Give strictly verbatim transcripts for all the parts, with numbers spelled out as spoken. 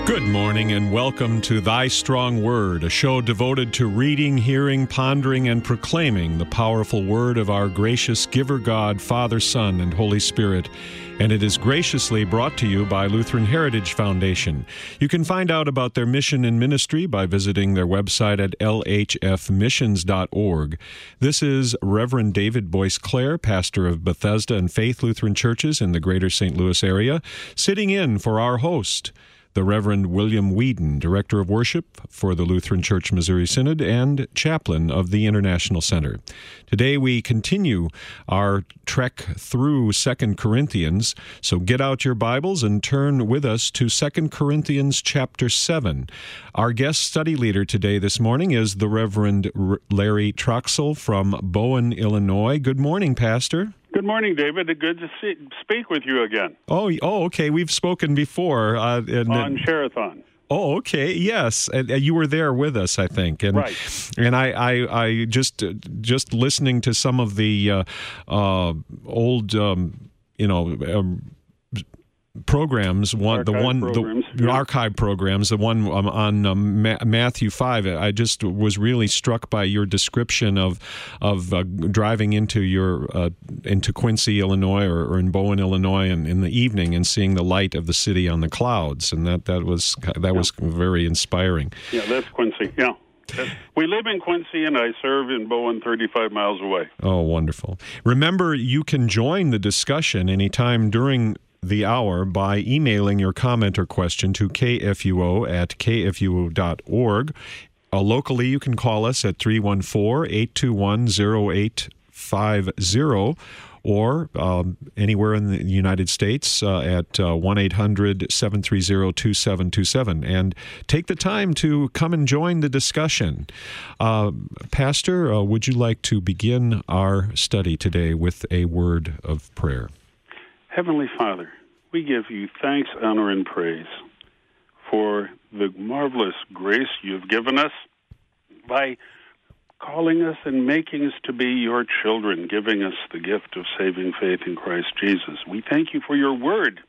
Good morning and welcome to Thy Strong Word, a show devoted to reading, hearing, pondering, and proclaiming the powerful word of our gracious giver God, Father, Son, and Holy Spirit. And it is graciously brought to you by Lutheran Heritage Foundation. You can find out about their mission and ministry by visiting their website at l h f missions dot org. This is Reverend David Boyce Clare, pastor of Bethesda and Faith Lutheran Churches in the greater Saint Louis area, sitting in for our host, the Reverend William Whedon, Director of Worship for the Lutheran Church Missouri Synod and Chaplain of the International Center. Today we continue our trek through Second Corinthians, so get out your Bibles and turn with us to Second Corinthians chapter seven. Our guest study leader today this morning is the Reverend Larry Troxel from Bowen, Illinois. Good morning, Pastor. Good morning, David. Good to see, speak with you again. Oh, oh, okay. We've spoken before. Uh, and, On Sherathon. Oh, okay. Yes, and, and you were there with us, I think. And, right. And I, I, I just, just listening to some of the uh, uh, old, um, you know. Um, programs, one archive the one programs, the yeah. archive programs, the one um, on um, Ma- Matthew five. I just was really struck by your description of of uh, driving into your uh, into Quincy, Illinois, or, or in Bowen, Illinois, and in the evening and seeing the light of the city on the clouds, and that that was that yeah. was very inspiring. Yeah, that's Quincy. Yeah. We live in Quincy, and I serve in Bowen, thirty-five miles away. Oh, wonderful. Remember, you can join the discussion anytime during the hour by emailing your comment or question to k f u o at k f u o dot org. Uh, locally, you can call us at three one four, eight two one, zero eight five zero or um, anywhere in the United States uh, at uh, one eight hundred, seven three zero, two seven two seven. And take the time to come and join the discussion. Uh, Pastor, uh, would you like to begin our study today with a word of prayer? Heavenly Father, we give you thanks, honor, and praise for the marvelous grace you've given us by calling us and making us to be your children, giving us the gift of saving faith in Christ Jesus. We thank you for your word,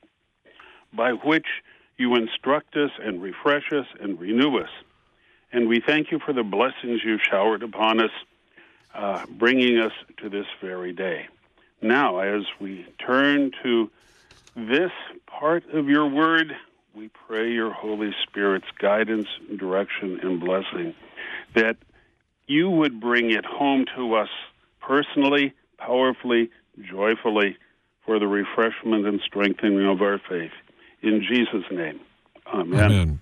by which you instruct us and refresh us and renew us. And we thank you for the blessings you've showered upon us, uh, bringing us to this very day. Now, as we turn to this part of your word, we pray your Holy Spirit's guidance, direction, and blessing, that you would bring it home to us personally, powerfully, joyfully, for the refreshment and strengthening of our faith. In Jesus' name, amen. Amen.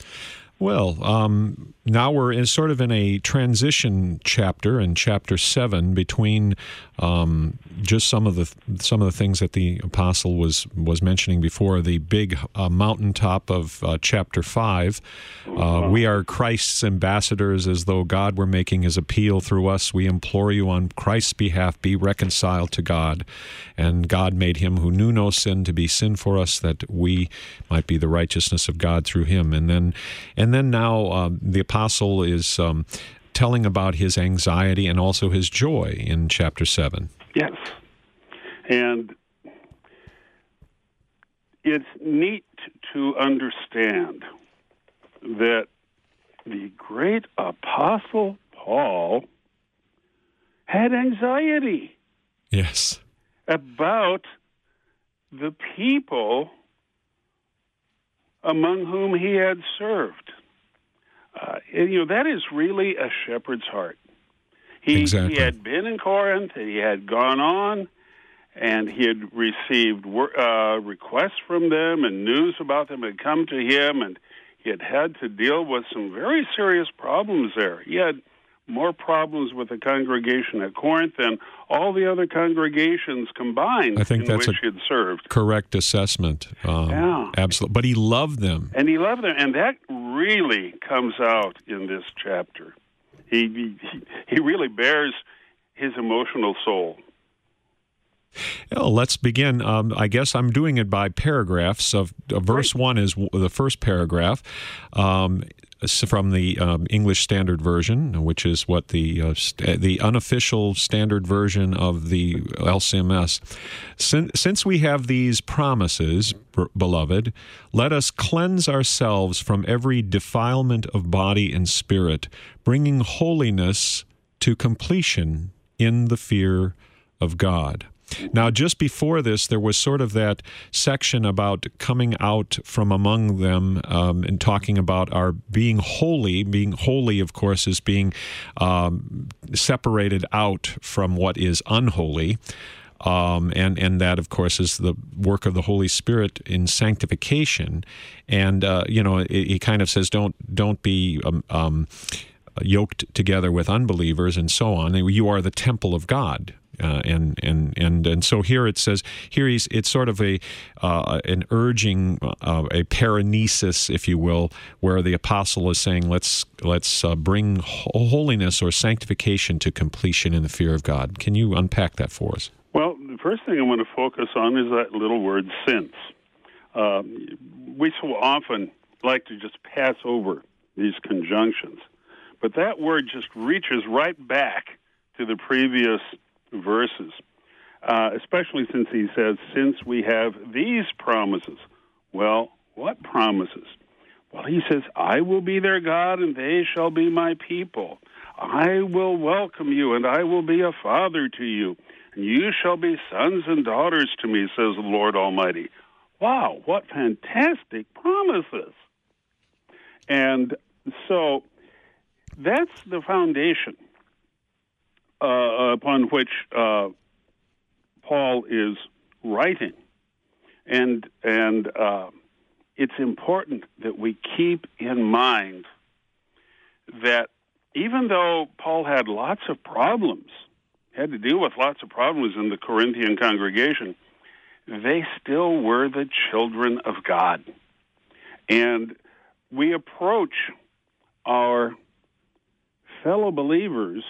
Well, um, now we're in sort of in a transition chapter, in chapter seven, between um, just some of the some of the things that the apostle was was mentioning before. The big uh, mountaintop of uh, chapter five. Uh, we are Christ's ambassadors, as though God were making his appeal through us. We implore you on Christ's behalf, be reconciled to God. And God made him who knew no sin to be sin for us, that we might be the righteousness of God through him. And then, and then now um, the apostle is um, telling about his anxiety and also his joy in chapter seven. Yes. And it's neat to understand that the great apostle Paul had anxiety. Yes. About the people among whom he had served. Uh, and, you know, that is really a shepherd's heart. He, exactly. he had been in Corinth, he had gone on, and he had received uh, requests from them, and news about them had come to him, and he had had to deal with some very serious problems there. He had more problems with the congregation at Corinth than all the other congregations combined I think in that's which a he had served. Correct assessment. Um, yeah. Absolutely. But he loved them. And he loved them. And that really comes out in this chapter. He, he, he really bears his emotional soul. Well, let's begin. Um, I guess I'm doing it by paragraphs. Of uh, verse right. one is w- the first paragraph. Um, from the um, English Standard Version, which is what the uh, st- the unofficial standard version of the L C M S. Since, since we have these promises, beloved, let us cleanse ourselves from every defilement of body and spirit, bringing holiness to completion in the fear of God. Now, just before this, there was sort of that section about coming out from among them um, and talking about our being holy. Being holy, of course, is being um, separated out from what is unholy. Um, and, and that, of course, is the work of the Holy Spirit in sanctification. And, uh, you know, he, he kind of says, don't, don't be um, um, yoked together with unbelievers and so on. You are the temple of God. Uh, and and and and so here it says here he's it's sort of a uh, an urging uh, a paranesis, if you will, where the apostle is saying let's let's uh, bring holiness or sanctification to completion in the fear of God. Can you unpack that for us? Well, the first thing I want to focus on is that little word "since." Uh, we so often like to just pass over these conjunctions, but that word just reaches right back to the previous verses, uh, especially since he says, since we have these promises. Well, what promises? Well, he says, I will be their God, and they shall be my people. I will welcome you, and I will be a father to you, and you shall be sons and daughters to me, says the Lord Almighty. Wow, what fantastic promises. And so that's the foundation Uh, upon which uh, Paul is writing. And and uh, it's important that we keep in mind that even though Paul had lots of problems, had to deal with lots of problems in the Corinthian congregation, they still were the children of God. And we approach our fellow believers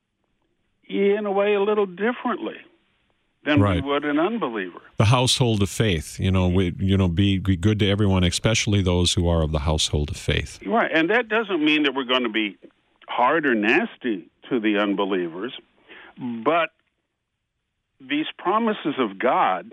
in a way a little differently than right. we would an unbeliever. The household of faith, you know, we, you know, be, be good to everyone, especially those who are of the household of faith. Right, and that doesn't mean that we're going to be hard or nasty to the unbelievers, but these promises of God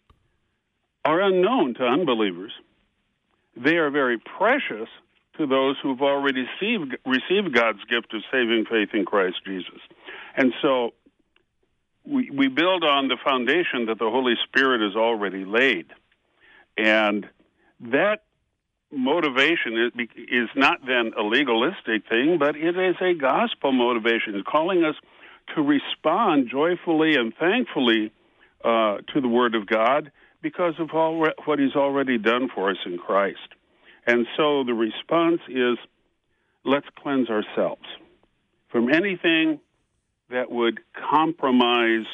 are unknown to unbelievers. They are very precious to those who've already received, received God's gift of saving faith in Christ Jesus. And so we, we build on the foundation that the Holy Spirit has already laid. And that motivation is, is not then a legalistic thing, but it is a gospel motivation. It's calling us to respond joyfully and thankfully uh, to the Word of God because of all re- what He's already done for us in Christ. And so the response is, let's cleanse ourselves from anything that would compromise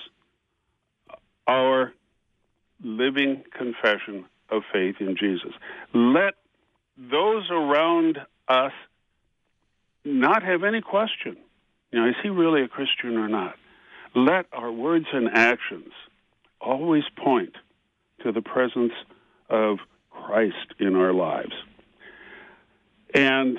our living confession of faith in Jesus. Let those around us not have any question, you know, is he really a Christian or not? Let our words and actions always point to the presence of Christ in our lives. And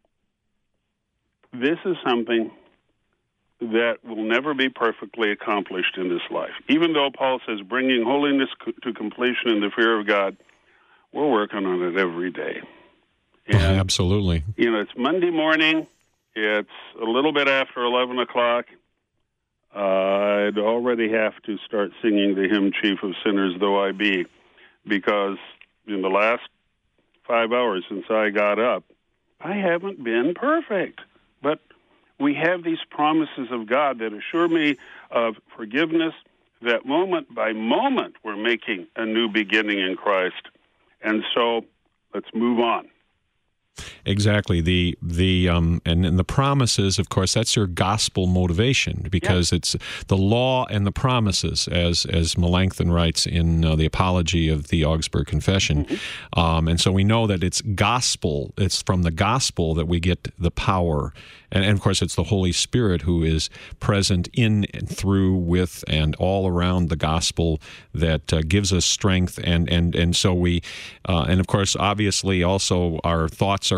this is something that will never be perfectly accomplished in this life. Even though Paul says bringing holiness to completion in the fear of God, we're working on it every day. And, oh, absolutely. You know, it's Monday morning. It's a little bit after eleven o'clock. Uh, I'd already have to start singing the hymn, Chief of Sinners Though I Be, because in the last five hours since I got up, I haven't been perfect. But we have these promises of God that assure me of forgiveness, that moment by moment we're making a new beginning in Christ. And so let's move on. Exactly. The the um and, and the promises, of course, that's your gospel motivation, because yeah. it's the law and the promises, as as Melanchthon writes in uh, the Apology of the Augsburg Confession. Mm-hmm. Um, and so we know that it's gospel. It's from the gospel that we get the power. And, and of course, it's the Holy Spirit who is present in and through, with, and all around the gospel that uh, gives us strength. And and and so we, uh, and of course, obviously, also our thoughts are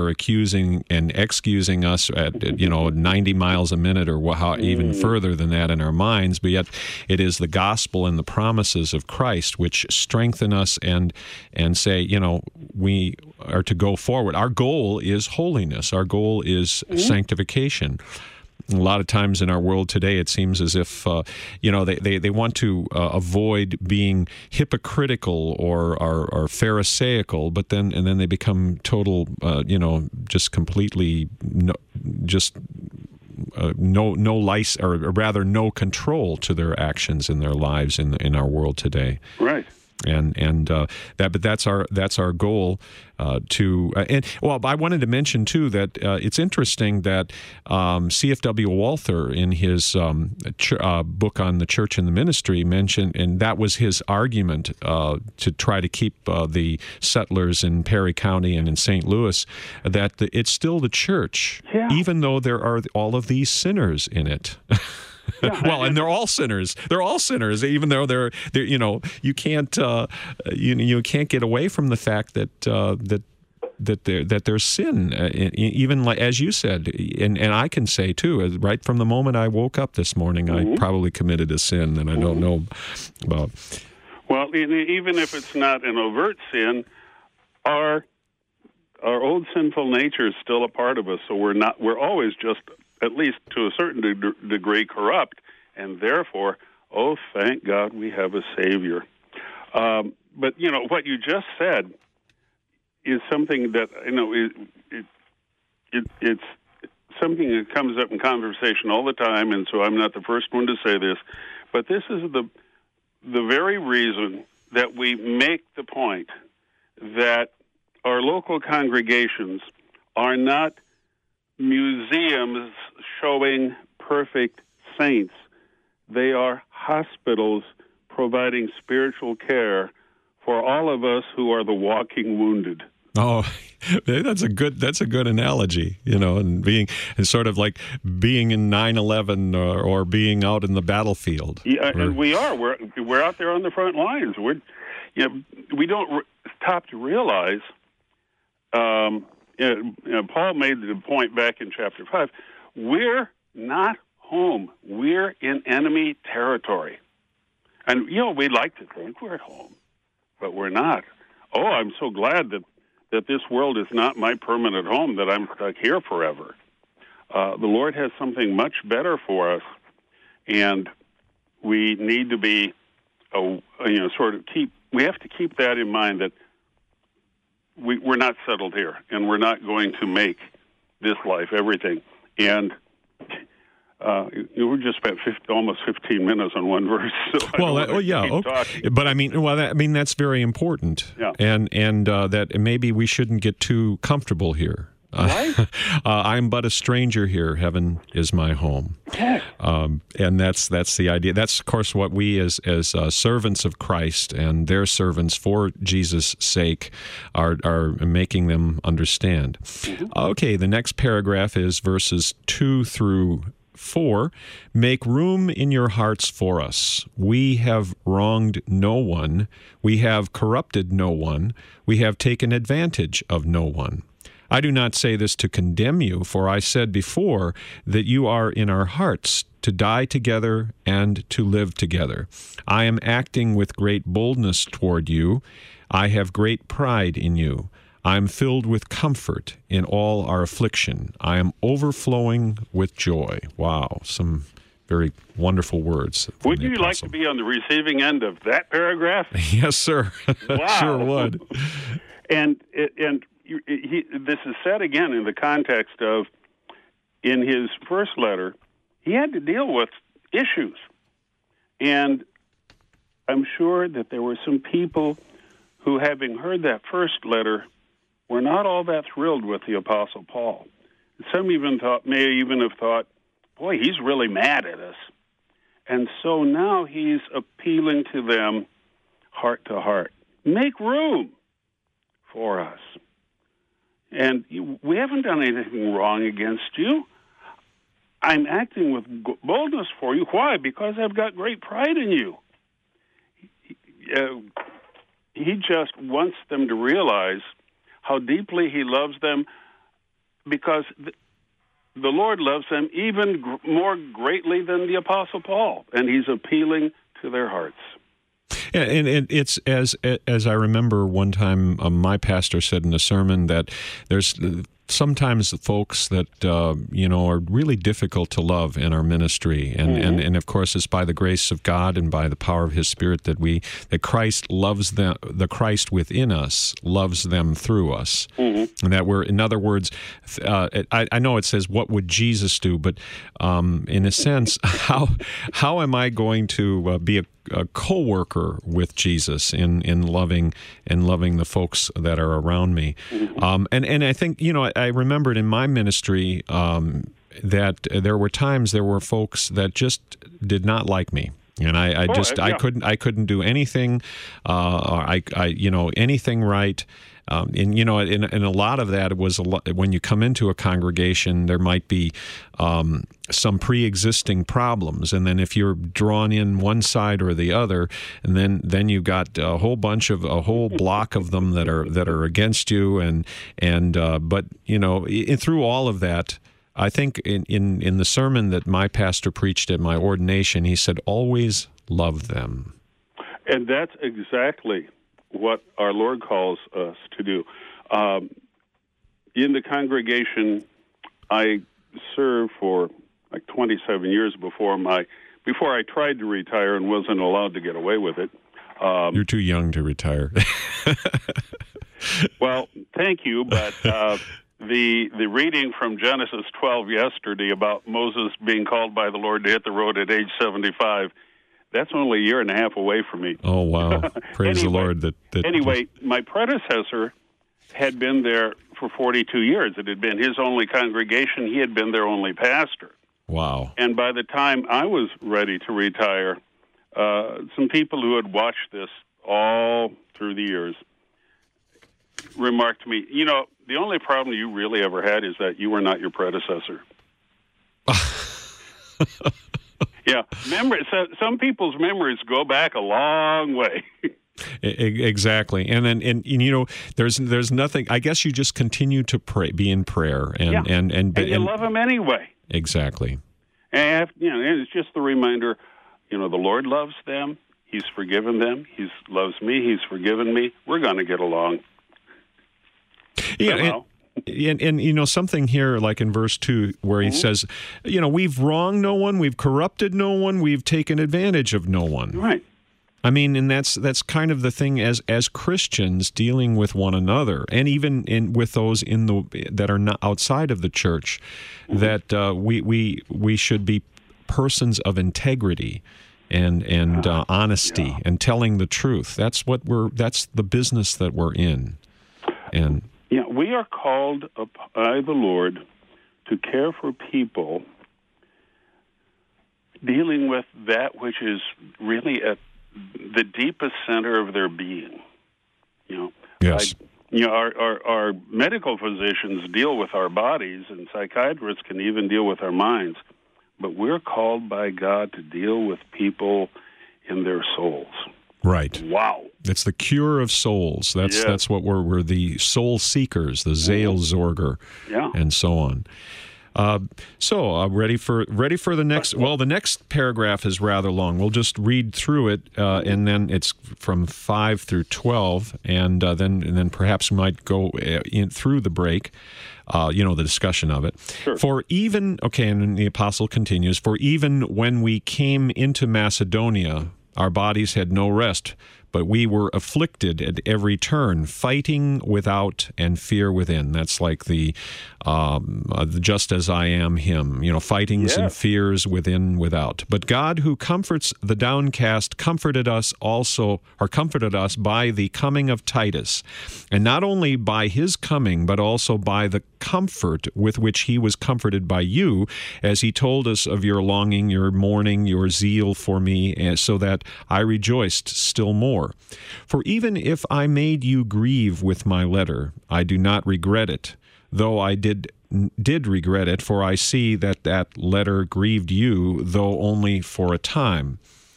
accusing and excusing us at, you know, ninety miles a minute or how, even further than that in our minds, but yet it is the gospel and the promises of Christ which strengthen us and and say, you know, we are to go forward. Our goal is holiness. Our goal is mm-hmm. sanctification. A lot of times in our world today, it seems as if, uh, you know, they, they, they want to uh, avoid being hypocritical or, or, or pharisaical, but then and then they become total, uh, you know, just completely, no, just uh, no no license, or rather no control to their actions in their lives in in our world today. Right. And and uh, that, but that's our that's our goal uh, to. Uh, and well, I wanted to mention too that uh, it's interesting that um, C F W Walther in his um, ch- uh, book on the church and the ministry mentioned, and that was his argument uh, to try to keep uh, the settlers in Perry County and in Saint Louis, that the, it's still the church, yeah. even though there are all of these sinners in it. Yeah, well, and they're all sinners. They're all sinners, even though they're, they're you know, you can't, uh, you you can't get away from the fact that uh, that that there that there's sin, uh, even like as you said, and and I can say too, right from the moment I woke up this morning, mm-hmm. I probably committed a sin that I don't mm-hmm. know about. Well, even if it's not an overt sin, our our old sinful nature is still a part of us. So we're not. We're always just, at least to a certain de- degree, corrupt, and therefore, oh, thank God we have a Savior. Um, but, you know, what you just said is something that, you know, it, it, it, it's something that comes up in conversation all the time, and so I'm not the first one to say this, but this is the the very reason that we make the point that our local congregations are not museums showing perfect saints. They are hospitals providing spiritual care for all of us who are the walking wounded. Oh, that's a good that's a good analogy, you know, and being and sort of like being in nine eleven or, or being out in the battlefield. Yeah, or, and we are. We're we're out there on the front lines. We're, you know, we don't re- stop to realize. Um, you know, Paul made the point back in chapter five. We're not home. We're in enemy territory, and you know we'd like to think we're at home, but we're not. Oh, I'm so glad that. that this world is not my permanent home, that I'm stuck here forever. Uh, the Lord has something much better for us, and we need to be, uh, you know, sort of keep, we have to keep that in mind, that we, we're not settled here, and we're not going to make this life everything. And Uh, we just spent fifty, almost fifteen minutes on one verse. So well, that, well, yeah, okay. But I mean, well, that, I mean that's very important, yeah. and and uh, that maybe we shouldn't get too comfortable here. Right? Uh, I'm but a stranger here. Heaven is my home. Yes. Um, and that's that's the idea. That's of course what we as as uh, servants of Christ and their servants for Jesus' sake are are making them understand. Mm-hmm. Okay, the next paragraph is verses two through four. Make room in your hearts for us. We have wronged no one. We have corrupted no one. We have taken advantage of no one. I do not say this to condemn you, for I said before that you are in our hearts to die together and to live together. I am acting with great boldness toward you. I have great pride in you. I am filled with comfort in all our affliction. I am overflowing with joy. Wow, some very wonderful words. Would you like to be on the receiving end of that paragraph? Yes, sir. Wow. Sure would. And and he, this is said again in the context of, in his first letter, he had to deal with issues. And I'm sure that there were some people who, having heard that first letter, were not all that thrilled with the Apostle Paul. Some even thought, may even have thought, boy, he's really mad at us. And so now he's appealing to them heart to heart. Make room for us. And you, we haven't done anything wrong against you. I'm acting with boldness for you. Why? Because I've got great pride in you. Uh, he just wants them to realize how deeply he loves them, because the, the Lord loves them even gr- more greatly than the Apostle Paul, and he's appealing to their hearts. And, and it's as as I remember one time, um, my pastor said in a sermon that there's sometimes folks that uh, you know are really difficult to love in our ministry, and, mm-hmm. and and of course it's by the grace of God and by the power of His Spirit that we that Christ loves them. The Christ within us loves them through us, mm-hmm. and that we're, in other words, uh, I, I know it says, "What would Jesus do?" But um, in a sense, how how am I going to uh, be a a co-worker with Jesus in, in loving in loving the folks that are around me, mm-hmm. um, and and I think you know I, I remembered in my ministry um, that there were times there were folks that just did not like me. And I, I oh, just yeah. I couldn't I couldn't do anything, uh, or I, I you know anything right. Um, and, you know, and, and a lot of that was a lot, when you come into a congregation, there might be um, some pre-existing problems. And then if you're drawn in one side or the other, and then, then you've got a whole bunch of, a whole block of them that are that are against you. And, and uh, but, you know, in, through all of that, I think in, in, in the sermon that my pastor preached at my ordination, he said, always love them. And that's exactly what our Lord calls us to do. Um, in the congregation, I served for like twenty-seven years before my before I tried to retire and wasn't allowed to get away with it. Um, You're too young to retire. Well, thank you, but uh, the the reading from Genesis twelve yesterday about Moses being called by the Lord to hit the road at age seventy-five, that's only a year and a half away from me. Oh, wow. Praise anyway, the Lord. That, that Anyway, my predecessor had been there for forty-two years. It had been his only congregation. He had been their only pastor. Wow. And by the time I was ready to retire, uh, some people who had watched this all through the years remarked to me, you know, the only problem you really ever had is that you were not your predecessor. Yeah, memory, so, some people's memories go back a long way. Exactly, and then and, and you know, there's there's nothing. I guess you just continue to pray, be in prayer, and yeah. and, and and you and, love them anyway. Exactly. And you know, it's just the reminder. You know, the Lord loves them. He's forgiven them. He loves me. He's forgiven me. We're going to get along. Yeah. And, And, and, you know, something here, like in verse two, where he mm-hmm. says, you know, we've wronged no one, we've corrupted no one, we've taken advantage of no one. Right. I mean, and that's that's kind of the thing as as Christians dealing with one another, and even in with those in the that are not outside of the church, mm-hmm. that uh, we we we should be persons of integrity and and uh, honesty yeah. and telling the truth. That's what we're. That's the business that we're in, and. Yeah, we are called by the Lord to care for people dealing with that which is really at the deepest center of their being. You know, yes. I, you know, our, our, our medical physicians deal with our bodies, and psychiatrists can even deal with our minds. But we're called by God to deal with people in their souls. Right. Wow. It's the cure of souls. That's yes. that's what we're we're the soul seekers, the Seelsorger, yeah. and so on. Uh, so, uh, ready for ready for the next? Well, the next paragraph is rather long. We'll just read through it, uh, and then it's from five through twelve, and uh, then and then perhaps we might go in through the break. Uh, you know, the discussion of it. Sure. For even okay, and the apostle continues. For even when we came into Macedonia, our bodies had no rest, but we were afflicted at every turn, fighting without and fear within. That's like the, um, uh, the just as I am hymn, you know, fightings yeah. and fears within, without. But God, who comforts the downcast, comforted us also, or comforted us by the coming of Titus. And not only by his coming, but also by the comfort with which he was comforted by you, as he told us of your longing, your mourning, your zeal for me, and so that I rejoiced still more. For even if I made you grieve with my letter, I do not regret it, though I did did regret it, for I see that that letter grieved you, though only for a time.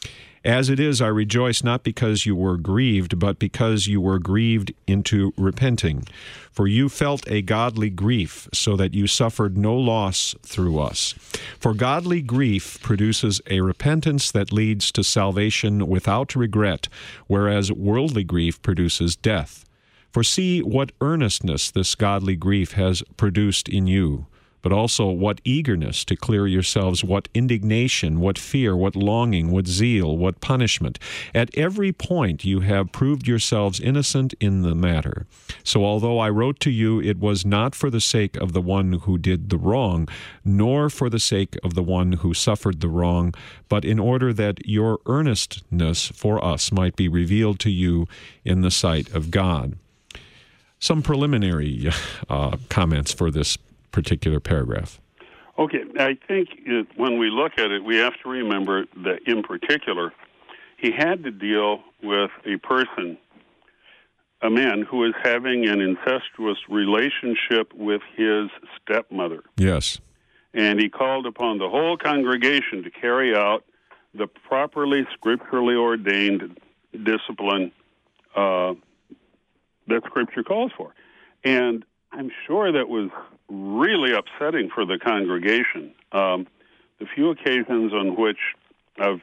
As it is, I rejoice not because you were grieved, but because you were grieved into repenting. For you felt a godly grief, so that you suffered no loss through us. For godly grief produces a repentance that leads to salvation without regret, whereas worldly grief produces death. For see what earnestness this godly grief has produced in you, but also what eagerness to clear yourselves, what indignation, what fear, what longing, what zeal, what punishment. At every point you have proved yourselves innocent in the matter. So although I wrote to you, it was not for the sake of the one who did the wrong, nor for the sake of the one who suffered the wrong, but in order that your earnestness for us might be revealed to you in the sight of God. Some preliminary uh, comments for this particular paragraph. Okay, I think it, when we look at it, we have to remember that in particular, he had to deal with a person, a man who was having an incestuous relationship with his stepmother. Yes. And he called upon the whole congregation to carry out the properly scripturally ordained discipline uh, that Scripture calls for. And I'm sure that was really upsetting for the congregation. Um, the few occasions on which I've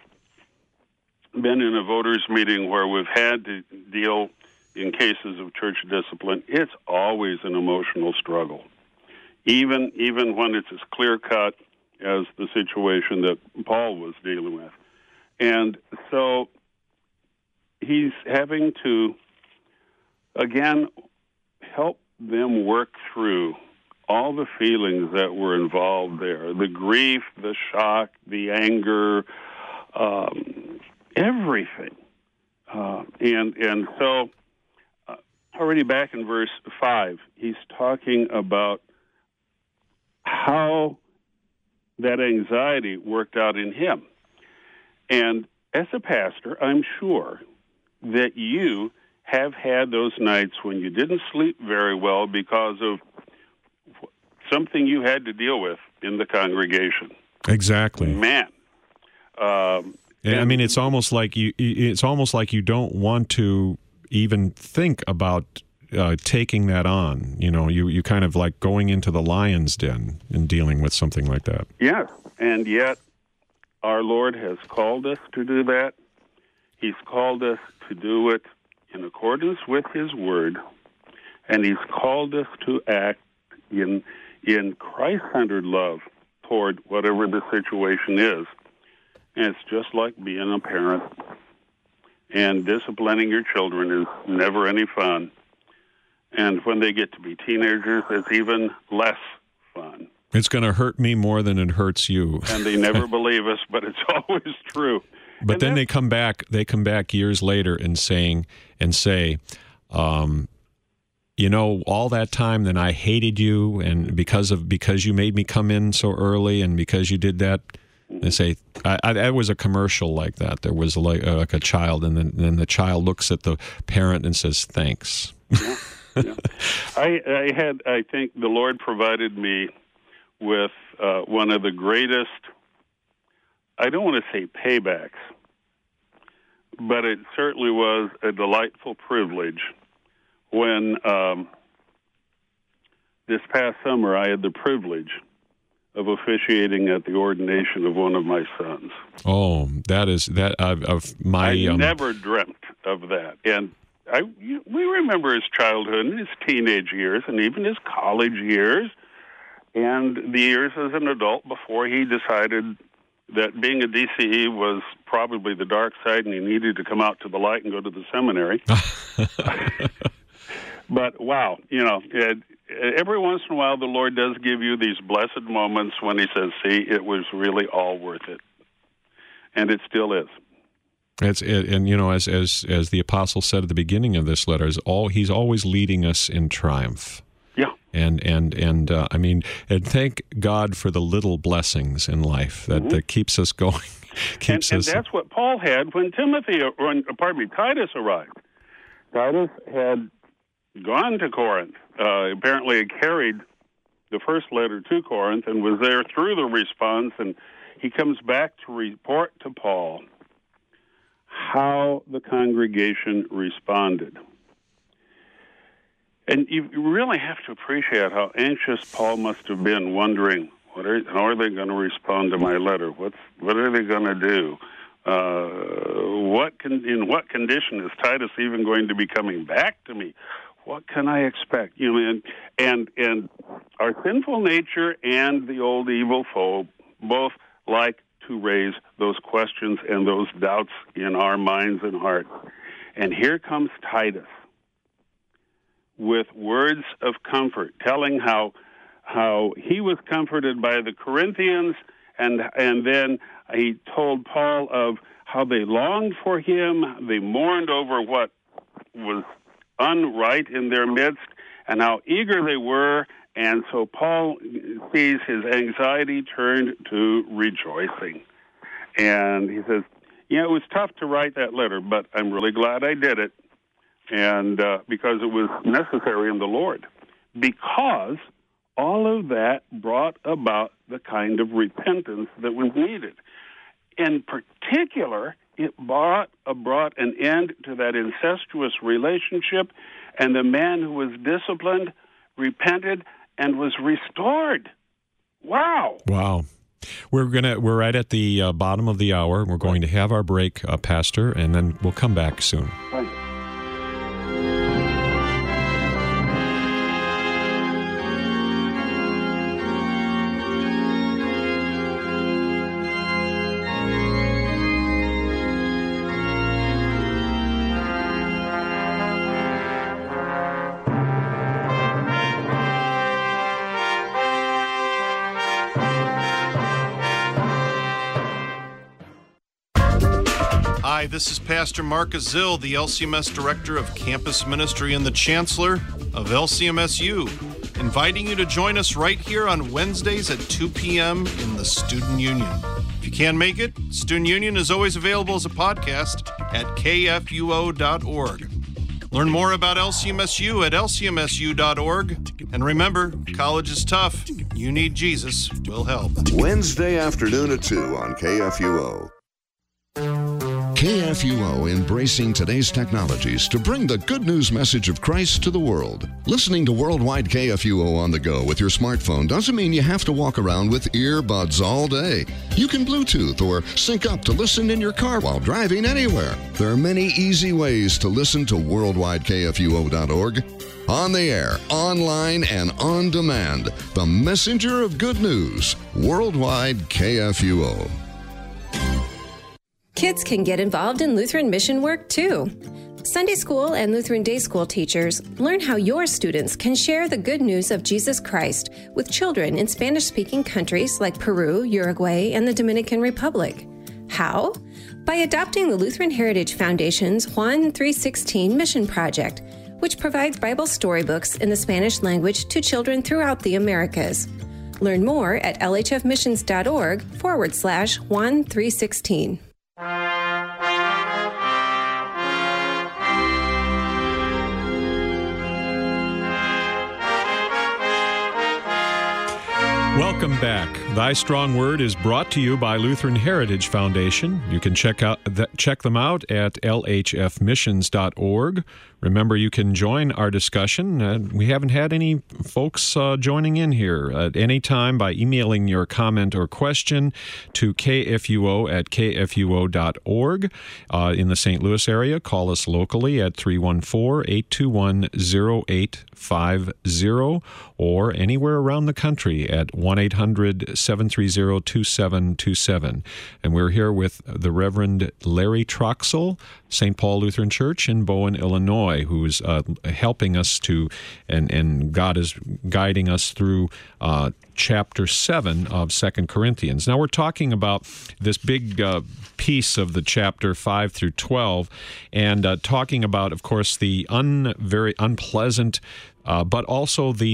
been in a voters' meeting where we've had to deal in cases of church discipline, it's always an emotional struggle, even even when it's as clear-cut as the situation that Paul was dealing with. And so he's having to, again, help them work through all the feelings that were involved there, the grief, the shock, the anger, um, everything. Uh, and and so uh, already back in verse five, he's talking about how that anxiety worked out in him. And as a pastor, I'm sure that you have had those nights when you didn't sleep very well because of something you had to deal with in the congregation. Exactly. Man. Um, I mean, it's almost like you. It's almost like you don't want to even think about uh, taking that on. You know, you you kind of like going into the lion's den and dealing with something like that. Yes, and yet our Lord has called us to do that. He's called us to do it in accordance with His Word, and He's called us to act in in Christ-centered love toward whatever the situation is. And it's just like being a parent. And disciplining your children is never any fun. And when they get to be teenagers, it's even less fun. It's going to hurt me more than it hurts you. And they never believe us, but it's always true. But and then they come back. They come back years later and saying and say, um, you know, all that time, then I hated you, and because of because you made me come in so early, and because you did that. They say, I, I, that was a commercial like that. There was like, uh, like a child, and then, then the child looks at the parent and says, thanks. Yeah, yeah. I, I had, I think the Lord provided me with uh, one of the greatest, I don't want to say paybacks, but it certainly was a delightful privilege when um, this past summer I had the privilege of officiating at the ordination of one of my sons. Oh, that is that of, of my. I um, never dreamt of that, and I we remember his childhood, and his teenage years, and even his college years, and the years as an adult before he decided that being a D C E was probably the dark side, and he needed to come out to the light and go to the seminary. But wow, you know. It, Every once in a while, the Lord does give you these blessed moments when He says, see, it was really all worth it. And it still is. It's, it, and, you know, as, as as the apostle said at the beginning of this letter, is all he's always leading us in triumph. Yeah. And, and, and uh, I mean, and thank God for the little blessings in life that, mm-hmm. that keeps us going. keeps and, us. And that's what Paul had when Timothy, or when, pardon me, Titus arrived. Titus had gone to Corinth. Uh, apparently had carried the first letter to Corinth and was there through the response, and he comes back to report to Paul how the congregation responded. And you really have to appreciate how anxious Paul must have been, wondering, what are, how are they going to respond to my letter? What's, what are they going to do? Uh, what can, in what condition is Titus even going to be coming back to me? What can I expect? You know, and, and, and our sinful nature and the old evil foe both like to raise those questions and those doubts in our minds and hearts. And here comes Titus with words of comfort, telling how how he was comforted by the Corinthians, and and then he told Paul of how they longed for him, they mourned over what was unright in their midst, and how eager they were. And so Paul sees his anxiety turned to rejoicing. And he says, yeah, it was tough to write that letter, but I'm really glad I did it, and uh, because it was necessary in the Lord. Because all of that brought about the kind of repentance that was needed. In particular, it brought, uh, brought an end to that incestuous relationship, and the man who was disciplined repented and was restored. Wow. Wow. We're gonna we're right at the uh, bottom of the hour. We're going to have our break, uh, Pastor, and then we'll come back soon. Thank you. Hi, this is Pastor Mark Azil, the L C M S Director of Campus Ministry and the Chancellor of L C M S U, inviting you to join us right here on Wednesdays at two p.m. in the Student Union. If you can't make it, Student Union is always available as a podcast at k f u o dot org. Learn more about L C M S U at l c m s u dot org. And remember, college is tough. You need Jesus. We'll help. Wednesday afternoon at two on K F U O. K F U O embracing today's technologies to bring the good news message of Christ to the world. Listening to Worldwide K F U O on the go with your smartphone doesn't mean you have to walk around with earbuds all day. You can Bluetooth or sync up to listen in your car while driving anywhere. There are many easy ways to listen to Worldwide K F U O dot org. On the air, online, and on demand. The messenger of good news. Worldwide K F U O. Kids can get involved in Lutheran mission work, too. Sunday school and Lutheran day school teachers learn how your students can share the good news of Jesus Christ with children in Spanish-speaking countries like Peru, Uruguay, and the Dominican Republic. How? By adopting the Lutheran Heritage Foundation's Juan three sixteen Mission Project, which provides Bible storybooks in the Spanish language to children throughout the Americas. Learn more at lhfmissions.org forward slash Juan three sixteen. Welcome back. Thy Strong Word is brought to you by Lutheran Heritage Foundation. You can check out th- check them out at l h f missions dot org. Remember, you can join our discussion. Uh, we haven't had any folks uh, joining in here at any time by emailing your comment or question to k f u o at k f u o dot org. Uh, in the Saint Louis area, call us locally at three one four, eight two one, zero eight five zero or anywhere around the country at one eight hundred, seven three zero, two seven two seven. And we're here with the Reverend Larry Troxel, Saint Paul Lutheran Church in Bowen, Illinois, who is uh, helping us to, and, and God is guiding us through uh, chapter seven of Second Corinthians. Now we're talking about this big uh, piece of the chapter five through twelve, and uh, talking about, of course, the un, very unpleasant Uh, but also the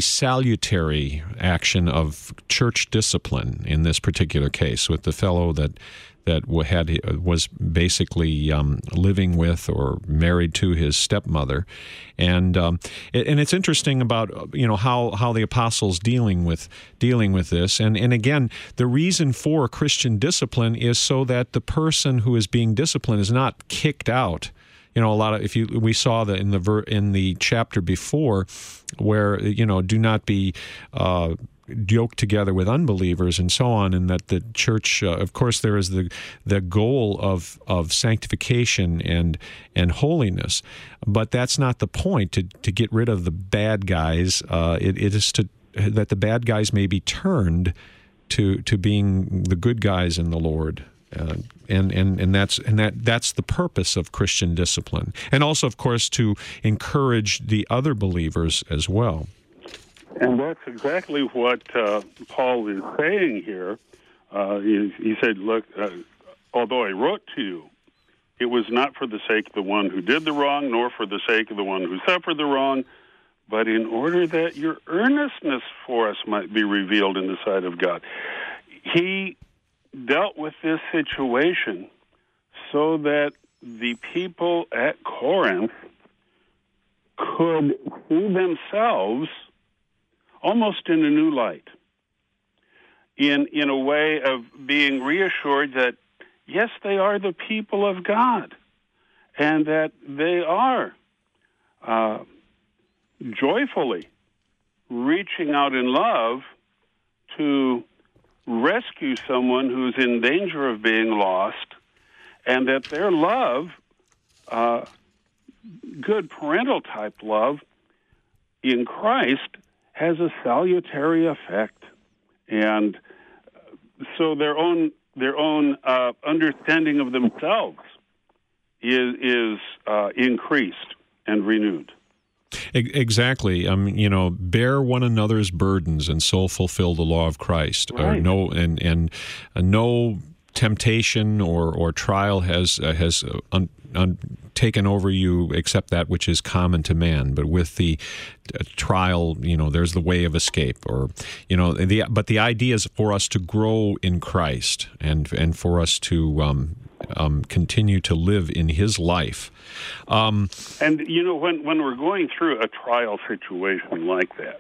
salutary action of church discipline in this particular case with the fellow that that had was basically um, living with or married to his stepmother, and um, and it's interesting about you know how, how the apostles dealing with dealing with this, and and again the reason for Christian discipline is so that the person who is being disciplined is not kicked out. You know, a lot of if you we saw that in the ver, in the chapter before, where you know do not be uh, yoked together with unbelievers and so on, and that the church, uh, of course, there is the the goal of of sanctification and and holiness, but that's not the point to to get rid of the bad guys. Uh, it, it is to that the bad guys may be turned to to being the good guys in the Lord. Uh, and, and, and that's and that that's the purpose of Christian discipline, and also, of course, to encourage the other believers as well. And that's exactly what uh, Paul is saying here. Uh, he, he said, "Look, uh, although I wrote to you, it was not for the sake of the one who did the wrong, nor for the sake of the one who suffered the wrong, but in order that your earnestness for us might be revealed in the sight of God." He dealt with this situation so that the people at Corinth could see themselves almost in a new light, in in a way of being reassured that, yes, they are the people of God, and that they are uh, joyfully reaching out in love to rescue someone who's in danger of being lost, and that their love, uh, good parental-type love in Christ, has a salutary effect. And so their own their own uh, understanding of themselves is, is uh, increased and renewed. Exactly. Um, you know, bear one another's burdens and so fulfill the law of Christ. Right. Or no, and and uh, no temptation or, or trial has uh, has uh, un, un, taken over you except that which is common to man. But with the uh, trial, you know, there's the way of escape. Or you know, the but the idea is for us to grow in Christ and and for us to um, um, continue to live in His life. Um, and, you know, when, when we're going through a trial situation like that,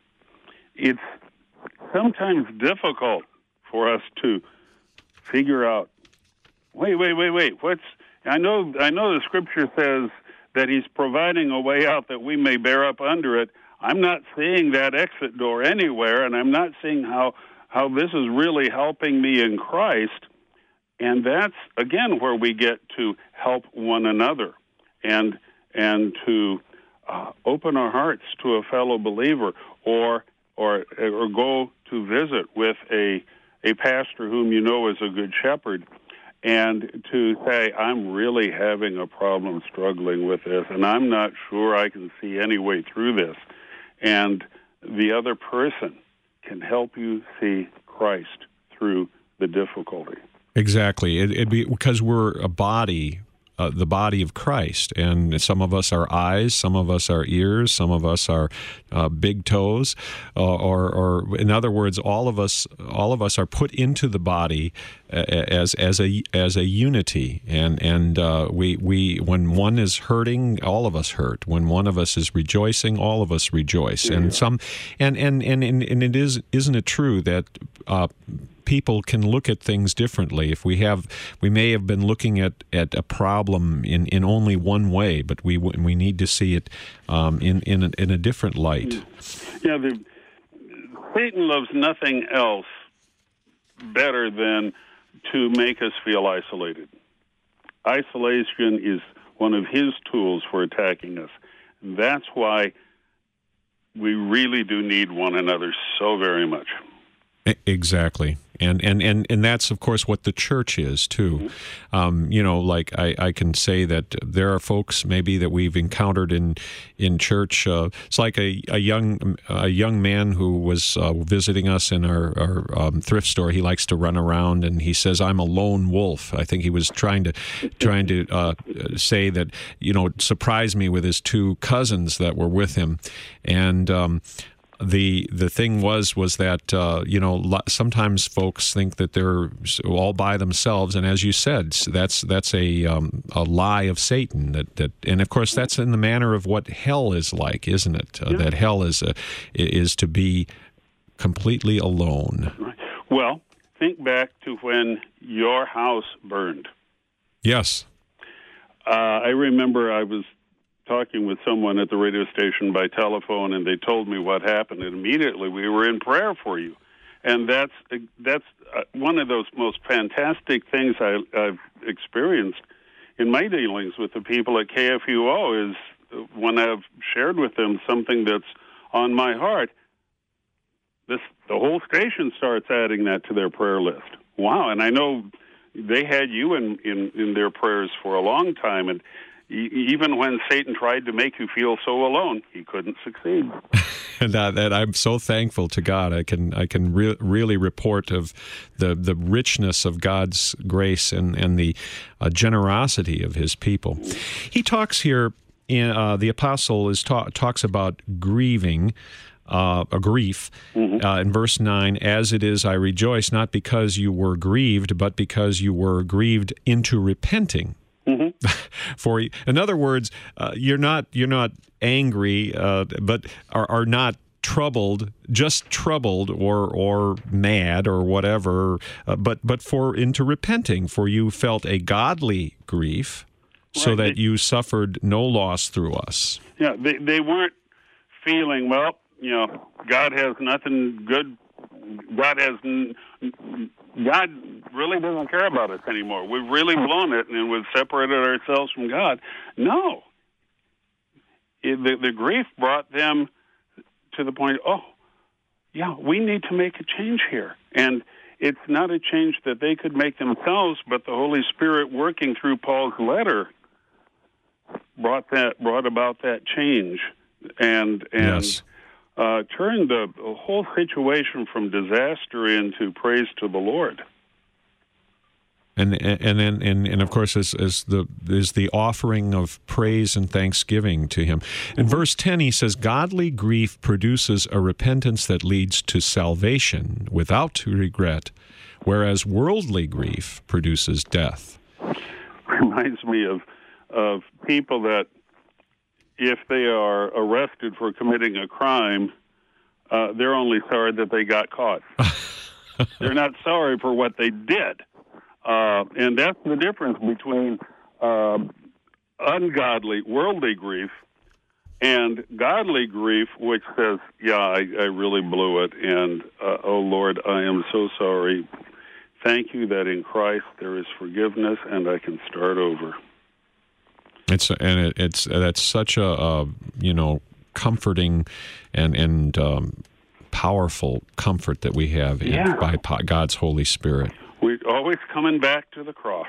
it's sometimes difficult for us to figure out, wait, wait, wait, wait, what's, I know, I know the Scripture says that He's providing a way out that we may bear up under it. I'm not seeing that exit door anywhere, and I'm not seeing how, how this is really helping me in Christ. And that's, again, where we get to help one another and and to uh, open our hearts to a fellow believer, or or or go to visit with a a pastor whom you know is a good shepherd, and to say, I'm really having a problem struggling with this, and I'm not sure I can see any way through this. And the other person can help you see Christ through the difficulty. Exactly. It, it'd be because we're a body, uh, the body of Christ, and some of us are eyes, some of us are ears, some of us are uh, big toes, uh, or, or in other words, all of us, all of us are put into the body as as a as a unity, and and uh, we we when one is hurting, all of us hurt. When one of us is rejoicing, all of us rejoice. Yeah. And some, and and and and, and it is isn't it true that uh, people can look at things differently. If we have, we may have been looking at, at a problem in, in only one way, but we we need to see it um, in in a, in a different light. Yeah, the, Satan loves nothing else better than to make us feel isolated. Isolation is one of his tools for attacking us. And that's why we really do need one another so very much. Exactly. And, and, and, and that's, of course, what the church is, too. Um, you know, like I, I can say that there are folks maybe that we've encountered in in church. Uh, it's like a, a young a young man who was uh, visiting us in our, our um, thrift store. He likes to run around, and he says, I'm a lone wolf. I think he was trying to trying to uh, say that, you know, surprise me with his two cousins that were with him. And um the the thing was was that uh, you know lo- sometimes folks think that they're all by themselves, and as you said, that's that's a um, a lie of Satan. That, that and of course that's in the manner of what hell is like, isn't it? Uh, yeah. That hell is a, is to be completely alone. Well, think back to when your house burned. Yes. Uh, I remember I was talking with someone at the radio station by telephone, and they told me what happened, and immediately we were in prayer for you. And that's that's uh, one of those most fantastic things I, I've experienced in my dealings with the people at K F U O is when I've shared with them something that's on my heart, this the whole station starts adding that to their prayer list. Wow, and I know they had you in, in, in their prayers for a long time, and even when Satan tried to make you feel so alone, he couldn't succeed. And, uh, and I'm so thankful to God. I can I can re- really report of the the richness of God's grace and and the uh, generosity of His people. He talks here. In, uh, the apostle is ta- talks about grieving. Uh, a grief, mm-hmm. uh, in verse nine, as it is, I rejoice, not because you were grieved, but because you were grieved into repenting. Mm-hmm. For, in other words, uh, you're not you're not angry, uh, but are, are not troubled, just troubled or or mad or whatever, uh, but but for into repenting, for you felt a godly grief, right, so that they, you suffered no loss through us. Yeah, they they weren't feeling, well, you know, God has nothing good. God has God really doesn't care about us anymore. We've really blown it, and we've separated ourselves from God. No, it, the the grief brought them to the point. Oh, yeah, we need to make a change here, and it's not a change that they could make themselves, but the Holy Spirit working through Paul's letter brought that brought about that change, and and. Yes. Uh, turned the whole situation from disaster into praise to the Lord. And and and and, and of course, is, is the is the offering of praise and thanksgiving to Him. In verse ten, he says, "Godly grief produces a repentance that leads to salvation without regret, whereas worldly grief produces death." Reminds me of of people that, if they are arrested for committing a crime, uh, they're only sorry that they got caught. They're not sorry for what they did. Uh, and that's the difference between uh, ungodly, worldly grief and godly grief, which says, yeah, I, I really blew it, and, uh, oh, Lord, I am so sorry. Thank you that in Christ there is forgiveness, and I can start over. It's and it, it's that's such a, a you know comforting and and um, powerful comfort that we have in, yeah. by God's Holy Spirit. We're always coming back to the cross.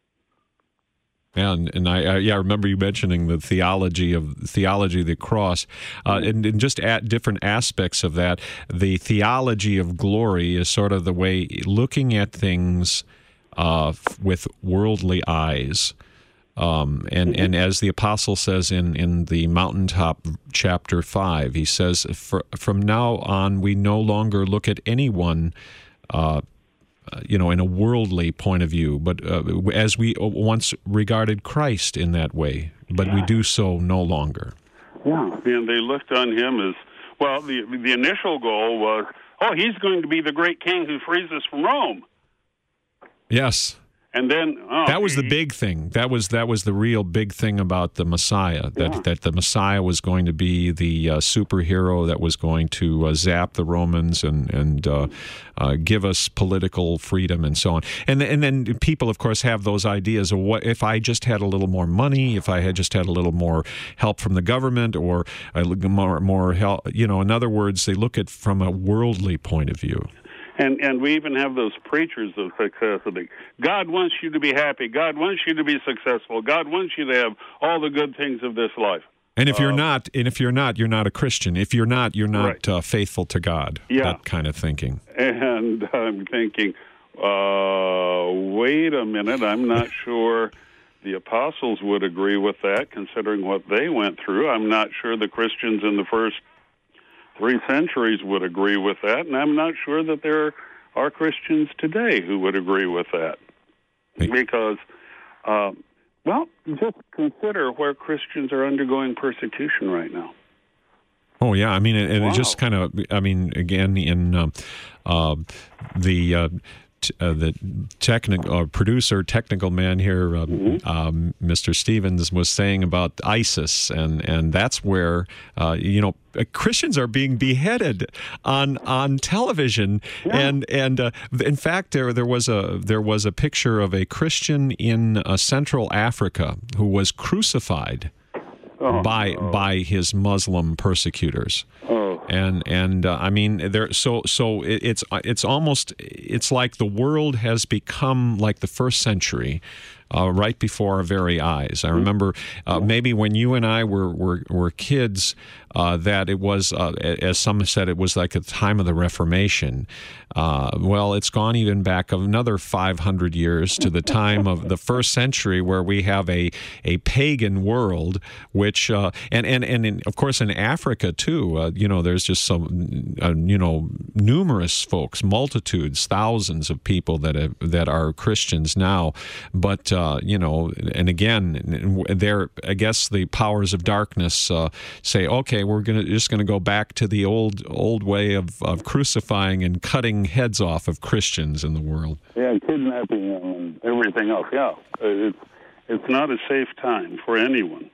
And and I, I yeah I remember you mentioning the theology of theology of the cross, uh, and, and just at different aspects of that. The theology of glory is sort of the way looking at things uh, with worldly eyes. Um, and, and as the apostle says in, in the Mountaintop chapter five, he says, from now on we no longer look at anyone, uh, you know, in a worldly point of view, but uh, as we once regarded Christ in that way, but yeah. we do so no longer. Yeah, and they looked on him as, well, the, the initial goal was, oh, he's going to be the great king who frees us from Rome. Yes. And then oh, that was the big thing. That was that was the real big thing about the Messiah. That yeah. that the Messiah was going to be the uh, superhero that was going to uh, zap the Romans and and uh, uh, give us political freedom and so on. And and then people, of course, have those ideas of what if I just had a little more money, if I had just had a little more help from the government, or a more more help. You know, in other words, they look at from a worldly point of view. And and we even have those preachers of success. God wants you to be happy. God wants you to be successful. God wants you to have all the good things of this life. And if you're um, not, and if you're not, you're not a Christian. If you're not, you're not right. uh, faithful to God. Yeah. That kind of thinking. And I'm thinking, uh, wait a minute. I'm not sure the apostles would agree with that, considering what they went through. I'm not sure the Christians in the first three centuries would agree with that, and I'm not sure that there are Christians today who would agree with that. Because, uh, well, just consider where Christians are undergoing persecution right now. Oh, yeah. I mean, and Wow. it just kind of, I mean, again, in uh, uh, the uh, t- uh, the technical uh, producer, technical man here, uh, Mm-hmm. um, Mister Stevens, was saying about ISIS, and, and that's where, uh, you know, Christians are being beheaded on on television, Yeah. and and uh, in fact, there there was a there was a picture of a Christian in uh, Central Africa who was crucified Oh, by no. by his Muslim persecutors. Oh. And and uh, I mean, there. So so it, it's it's almost it's like the world has become like the first century, uh, right before our very eyes. I remember uh, maybe when you and I were were, were kids, uh, that it was, uh, as some said, it was like at the time of the Reformation. Uh, well, it's gone even back another five hundred years to the time of the first century, where we have a a pagan world, which uh, and and and in, of course in Africa too. Uh, you know, there's just some uh, you know numerous folks, multitudes, thousands of people that have, that are Christians now, but uh, you know, and again, there I guess the powers of darkness uh, say, okay, we're gonna just gonna go back to the old old way of, of crucifying and cutting heads off of Christians in the world. Yeah, kidnapping them and everything else. Yeah, it's it's not a safe time for anyone.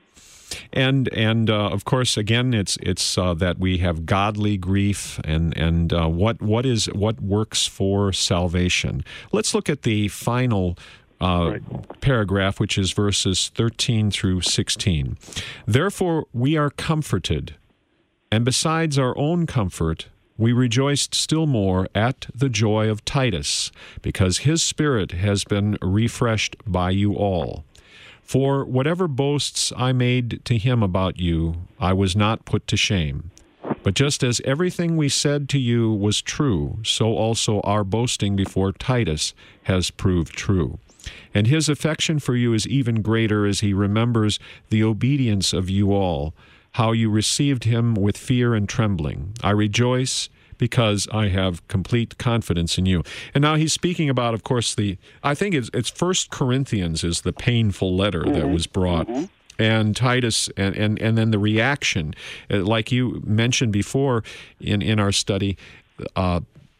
And and uh, of course, again, it's it's uh, that we have godly grief, and and uh, what what is what works for salvation. Let's look at the final uh, Right. paragraph, which is verses thirteen through sixteen. Therefore, we are comforted, and besides our own comfort, we rejoiced still more at the joy of Titus, because his spirit has been refreshed by you all. For whatever boasts I made to him about you, I was not put to shame. But just as everything we said to you was true, so also our boasting before Titus has proved true. And his affection for you is even greater as he remembers the obedience of you all, how you received him with fear and trembling. I rejoice because I have complete confidence in you. And now he's speaking about, of course, the, I think it's, it's First Corinthians is the painful letter mm-hmm. that was brought. Mm-hmm. And Titus, and, and, and then the reaction, uh, like you mentioned before in, in our study, uh,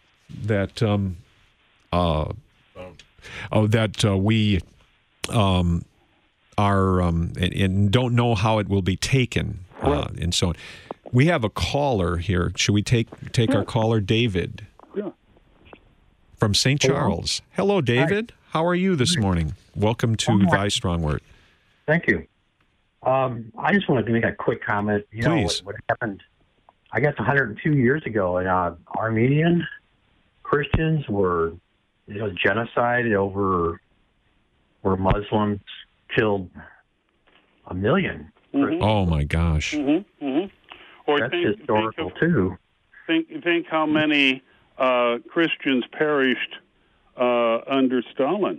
that um, uh, oh, that uh, we um, are um, and, and don't know how it will be taken, uh, and so on. We have a caller here. Should we take take yeah. our caller, David? Yeah. From Saint Charles. Hello, Hello David. Hi. How are you this morning? Welcome to oh, Thy Strong Word. Thank you. Um, I just wanted to make a quick comment. You Please. know what, what happened, I guess, one hundred two years ago in uh, Armenian Christians were, you know, genocide over where Muslims killed a million. Mm-hmm. Oh my gosh. Mm-hmm. Mm-hmm. Or That's think, historical think of, too. Think think how many uh, Christians perished uh, under Stalin.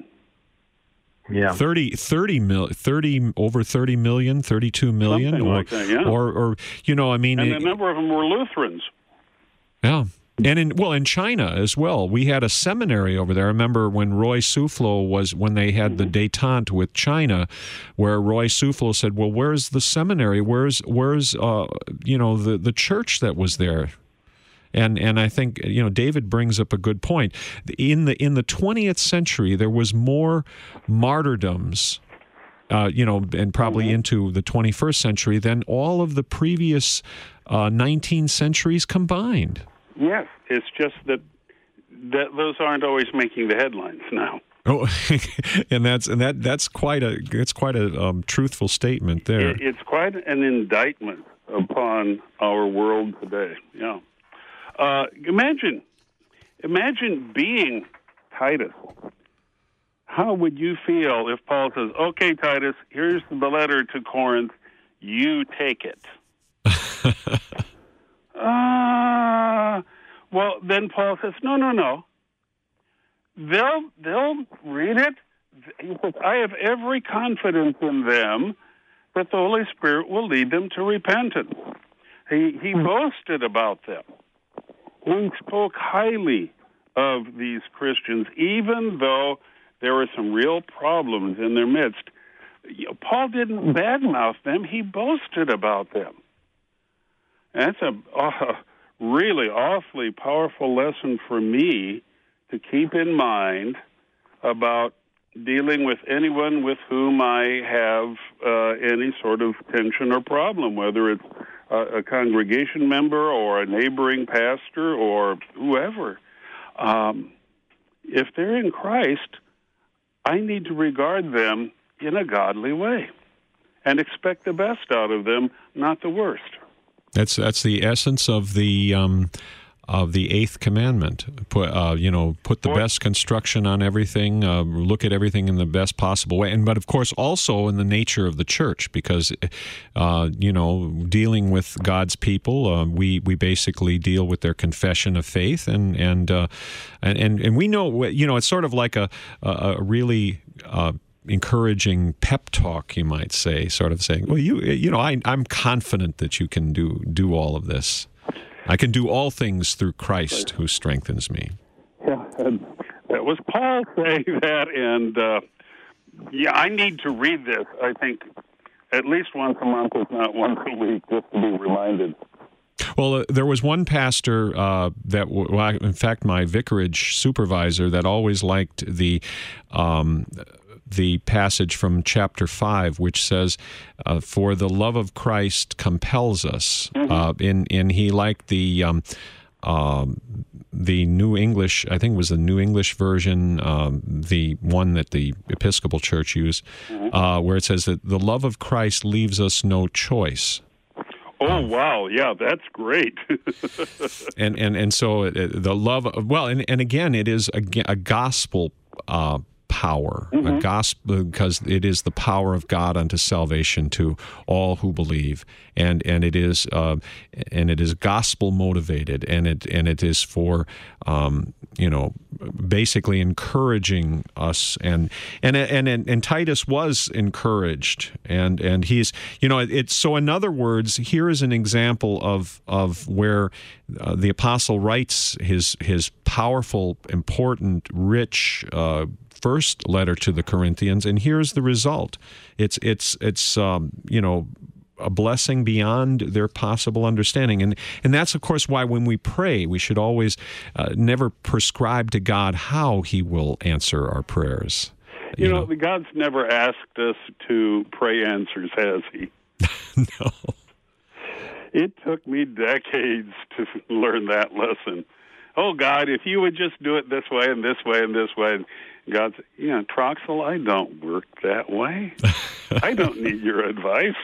Yeah, thirty, thirty mil, thirty over thirty million, thirty-two million, Something or, like that, yeah. or, or you know, I mean, and it, a number of them were Lutherans. Yeah, and in well, in China as well, we had a seminary over there. I remember when Roy Soufflot was when they had the détente with China, where Roy Soufflot said, "Well, where's the seminary? Where's where's uh, you know the the church that was there?" And and I think, you know, David brings up a good point. In the in the twentieth century, there was more martyrdoms, uh, you know, and probably mm-hmm. into the twenty-first century than all of the previous uh, nineteen centuries combined. Yes, it's just that that those aren't always making the headlines now. Oh, and that's and that that's quite a that's quite a um, truthful statement there. It, it's quite an indictment upon our world today. Yeah. Uh, imagine, imagine being Titus. How would you feel if Paul says, "Okay, Titus, here's the letter to Corinth. You take it." Ah, uh, well, then Paul says, "No, no, no. They'll they'll read it. He says, I have every confidence in them that the Holy Spirit will lead them to repentance." He, he boasted about them. He spoke highly of these Christians, even though there were some real problems in their midst. Paul didn't badmouth them. He boasted about them. That's a uh, really awfully powerful lesson for me to keep in mind about dealing with anyone with whom I have uh, any sort of tension or problem, whether it's a, a congregation member or a neighboring pastor or whoever. Um, if they're in Christ, I need to regard them in a godly way and expect the best out of them, not the worst. That's that's the essence of the um, of the eighth commandment. Put uh, you know, put the best construction on everything. Uh, look at everything in the best possible way, and but of course also in the nature of the church, because uh, you know, dealing with God's people, uh, we we basically deal with their confession of faith, and and uh, and, and and we know, you know, it's sort of like a a really uh, encouraging pep talk, you might say, sort of saying, well, you you know, I, I'm confident that you can do do all of this. I can do all things through Christ who strengthens me. Yeah, and that was Paul saying that, and uh, yeah, I need to read this, I think, at least once a month, if not once a week, just to be reminded. Well, uh, there was one pastor uh, that, w- well, in fact, my vicarage supervisor, that always liked the um, the passage from chapter five, which says, uh, "For the love of Christ compels us." Mm-hmm. Uh, in in he liked the um, um, the New English, I think it was the New English version, um, the one that the Episcopal Church used, mm-hmm. uh, where it says that the love of Christ leaves us no choice. Oh, wow. Yeah, that's great. and, and and so it, the love, of, well, and, and again, it is a, a gospel uh, power, mm-hmm. a gospel, because it is the power of God unto salvation to all who believe, and and it is uh, and it is gospel motivated, and it and it is for um, you know, basically encouraging us, and and and and, and Titus was encouraged, and and he's, you know, it's so in other words, here is an example of of where uh, the apostle writes his his powerful, important, rich uh, first letter to the Corinthians, and here's the result. It's it's it's um, you know, a blessing beyond their possible understanding. And and that's, of course, why when we pray, we should always uh, never prescribe to God how he will answer our prayers. You, you know, know, God's never asked us to pray answers, has he? No. It took me decades to learn that lesson. Oh, God, if you would just do it this way and this way and this way. And God's, you know, Troxel, I don't work that way. I don't need your advice.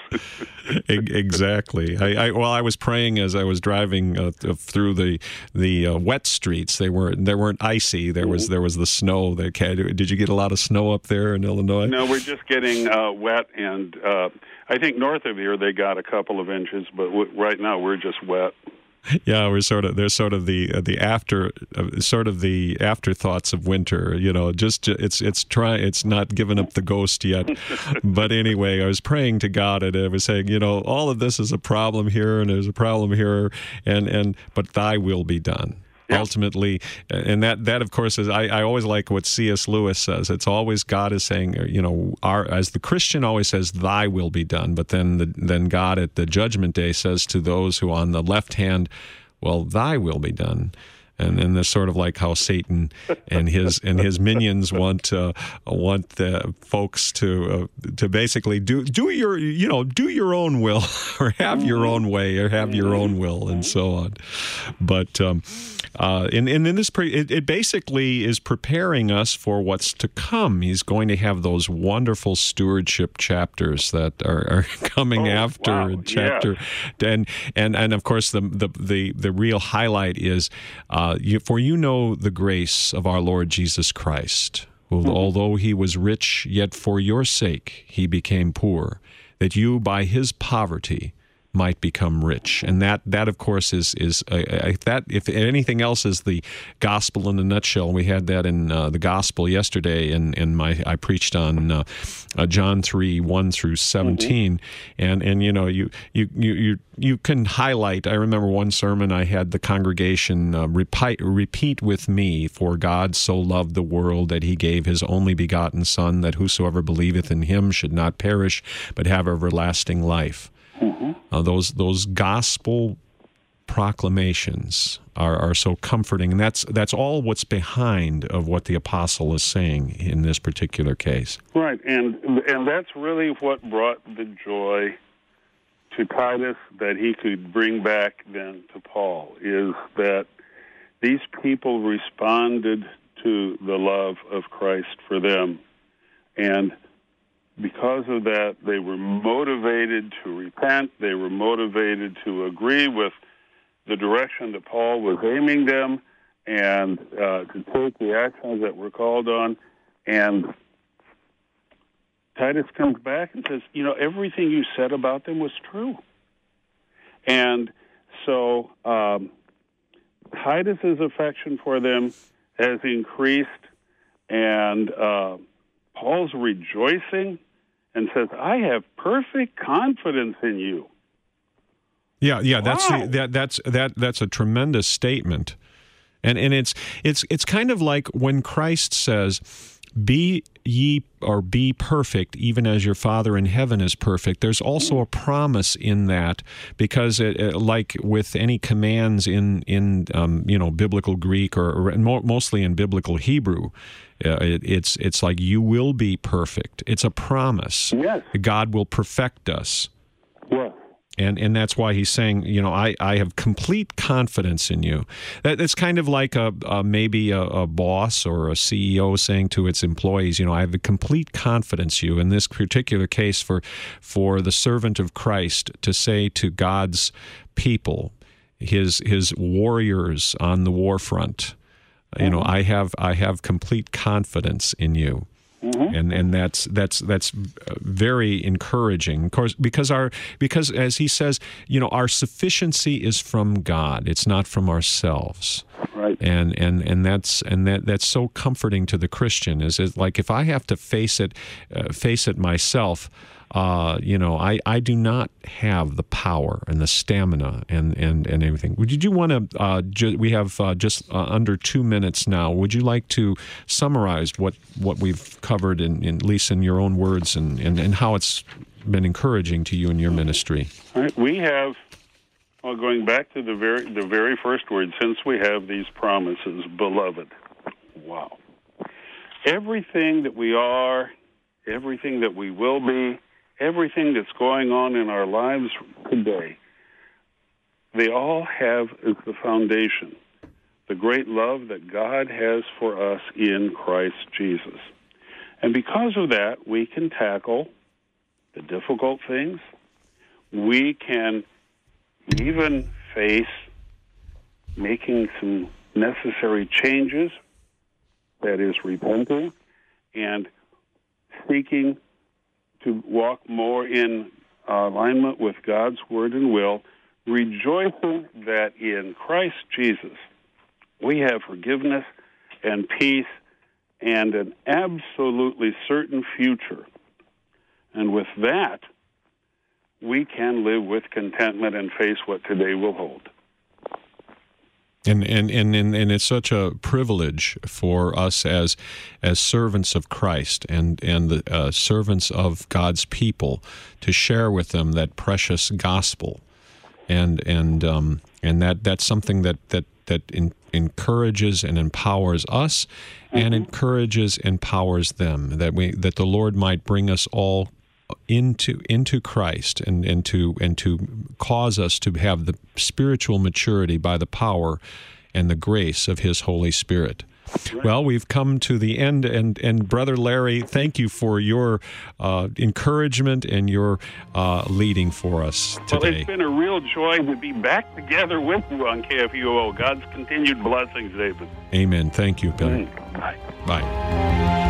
Exactly. I, I, well, I was praying as I was driving uh, through the the uh, wet streets. They weren't they weren't icy. There was there was the snow. That did you get a lot of snow up there in Illinois? No, we're just getting uh, wet, and uh, I think north of here they got a couple of inches, but w- right now we're just wet. Yeah, we're sort of there's sort of the uh, the after uh, sort of the afterthoughts of winter. You know, just it's it's try it's not given up the ghost yet. But anyway, I was praying to God, and I was saying, you know, all of this is a problem here, and there's a problem here, and and but Thy will be done. Yeah. Ultimately, and that, that of course is, I, I always like what C S Lewis says. It's always God is saying, you know, our, as the Christian always says, Thy will be done. But then the, then God at the judgment day says to those who on the left hand, well, Thy will be done. And then that's sort of like how Satan and his and his minions want uh, want the folks to uh, to basically do do your you know do your own will, or have your own way, or have your own will, and so on. But um, uh, and, and in this, pre- it, it basically is preparing us for what's to come. He's going to have those wonderful stewardship chapters that are, are coming oh, after wow. chapter, yeah. and and and of course the the the, the real highlight is. Uh, You, for you know the grace of our Lord Jesus Christ, who, mm-hmm. although he was rich, yet for your sake he became poor, that you by his poverty might become rich. And that, that of course, is is uh, uh, that if anything else is the gospel in a nutshell. We had that in uh, the gospel yesterday, and in, in my I preached on uh, uh, John three one through seventeen, mm-hmm. and and you know you you you you you can highlight. I remember one sermon I had the congregation uh, repeat repeat with me, "For God so loved the world that He gave His only begotten Son, that whosoever believeth in Him should not perish, but have everlasting life." Mm-hmm. Uh, those those gospel proclamations are, are so comforting, and that's that's all what's behind of what the apostle is saying in this particular case. Right, and and that's really what brought the joy to Titus that he could bring back then to Paul, is that these people responded to the love of Christ for them, and because of that, they were motivated to repent. They were motivated to agree with the direction that Paul was aiming them, and uh, to take the actions that were called on. And Titus comes back and says, you know, everything you said about them was true. And so um, Titus's affection for them has increased, and uh, Paul's rejoicing and says, I have perfect confidence in you. Yeah, yeah, that's wow. the, that that's that that's a tremendous statement. And and it's it's it's kind of like when Christ says, "Be ye or be perfect, even as your Father in heaven is perfect." There's also a promise in that, because it, it, like with any commands in in um, you know biblical Greek or, or mostly in biblical Hebrew, uh, it, it's it's like you will be perfect. It's a promise. Yes. God will perfect us. Yes. And and that's why he's saying, you know, I, I have complete confidence in you. That, that's kind of like a, a maybe a, a boss or a C E O saying to its employees, you know, I have a complete confidence in you. In this particular case, for for the servant of Christ to say to God's people, his his warriors on the war front, you know, I have I have complete confidence in you. Mm-hmm. And and that's that's that's very encouraging, of course, because our because as he says, you know, our sufficiency is from God. It's not from ourselves. Right. And and and that's and that that's so comforting to the Christian. Is it like if I have to face it, uh, face it myself. Uh, you know, I, I do not have the power and the stamina and, and, and everything. Did you want to, uh, ju- we have uh, just uh, under two minutes now. Would you like to summarize what, what we've covered, in, in, at least in your own words, and, and, and how it's been encouraging to you in your ministry? All right. We have, well, going back to the very, the very first word, since we have these promises, beloved. Wow. Everything that we are, everything that we will be, everything that's going on in our lives today, they all have as the foundation the great love that God has for us in Christ Jesus. And because of that, we can tackle the difficult things. We can even face making some necessary changes, that is, repenting and seeking to walk more in uh, alignment with God's word and will, rejoicing that in Christ Jesus we have forgiveness and peace and an absolutely certain future. And with that, we can live with contentment and face what today will hold. And and, and and and it's such a privilege for us as as servants of Christ and and the uh, servants of God's people to share with them that precious gospel, and and um, and that that's something that that that in, encourages and empowers us, mm-hmm. and encourages empowers them, that we that the Lord might bring us all into into Christ and, and to and to cause us to have the spiritual maturity by the power and the grace of His Holy Spirit. Right. Well, we've come to the end, and, and Brother Larry, thank you for your uh, encouragement and your uh, leading for us today. Well, it's been a real joy to be back together with you on K F U O. God's continued blessings, David. Amen. Thank you, Billy. Mm. Bye. Bye.